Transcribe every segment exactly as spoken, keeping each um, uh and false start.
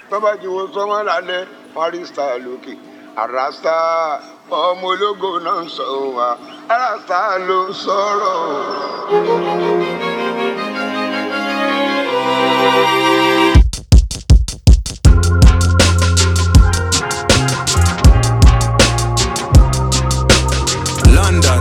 Bàbá jí wo sọ́mọ́ lálẹ́, Marista lókè. Àràsá ọmọ ológo náà ń sọ wá. Àràsá ló ń sọ̀rọ̀. London.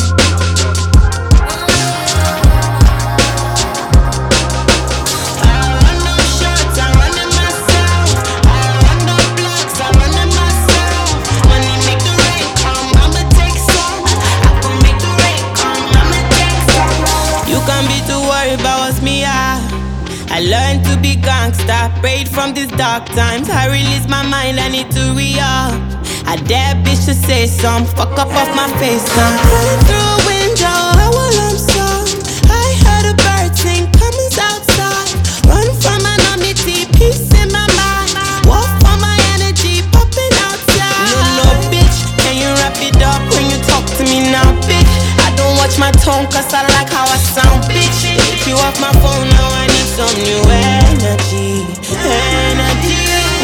I learned to be gangsta, prayed from these dark times. I release my mind, I need to re-up. I dare bitch to say some, fuck up off my face now. Running through a window, I will lump some. I heard a bird sing, comings outside. Run from anonymity, peace in my mind. Walk for my energy, popping outside. No, no, bitch, can you wrap it up when you talk to me now, bitch? I don't watch my tone, cause I like how I sound, bitch. Get you off my phone now, I need some new energy, energy.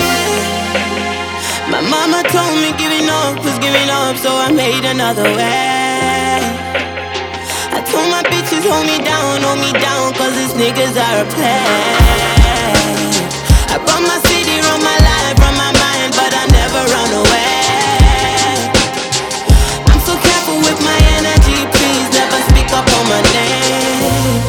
My mama told me giving up was giving up, so I made another way. I told my bitches hold me down, hold me down, cause these niggas are a play. I run my city, run my life, run my mind, but I never run away. I'm so careful with my energy, please never speak up on my name.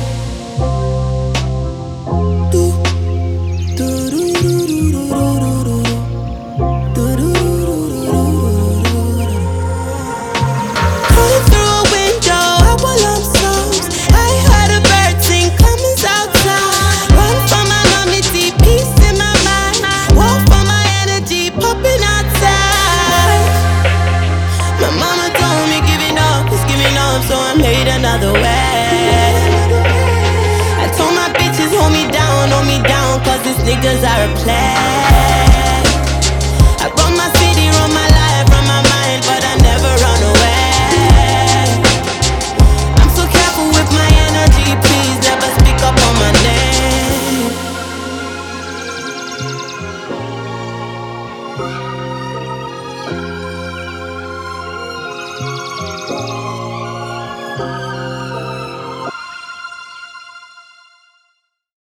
So I made another way. I told my bitches hold me down, hold me down, cause these niggas are a play. I run my city, run my life, run my mind, but I never run away. I'm so careful with my energy, please never speak up on my name.